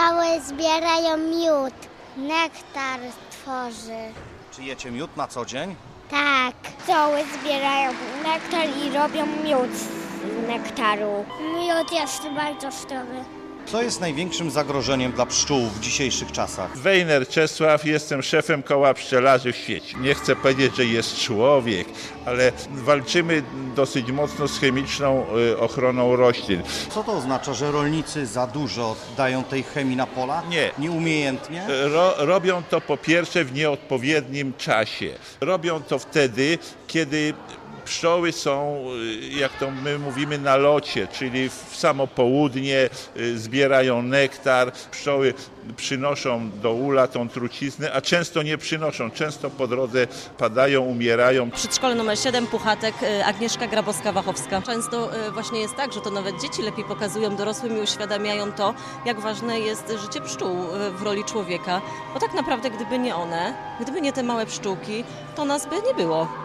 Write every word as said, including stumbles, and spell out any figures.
Pszczoły zbierają miód, nektar tworzy. Czy jecie miód na co dzień? Tak. Pszczoły zbierają nektar i robią miód z nektaru. Miód jest bardzo zdrowy. Co jest największym zagrożeniem dla pszczół w dzisiejszych czasach? Wejner Czesław, jestem szefem koła pszczelarzy w świecie. Nie chcę powiedzieć, że jest człowiek, ale walczymy dosyć mocno z chemiczną ochroną roślin. Co to oznacza, że rolnicy za dużo dają tej chemii na pola? Nie. Nieumiejętnie? Ro, robią to po pierwsze w nieodpowiednim czasie. Robią to wtedy, kiedy pszczoły są, jak to my mówimy, na locie, czyli w samo południe zbierają nektar. Pszczoły przynoszą do ula tą truciznę, a często nie przynoszą. Często po drodze padają, umierają. Przedszkole numer siedem, Puchatek, Agnieszka Grabowska-Wachowska. Często właśnie jest tak, że to nawet dzieci lepiej pokazują dorosłym i uświadamiają to, jak ważne jest życie pszczół w roli człowieka. Bo tak naprawdę, gdyby nie one, gdyby nie te małe pszczółki, to nas by nie było.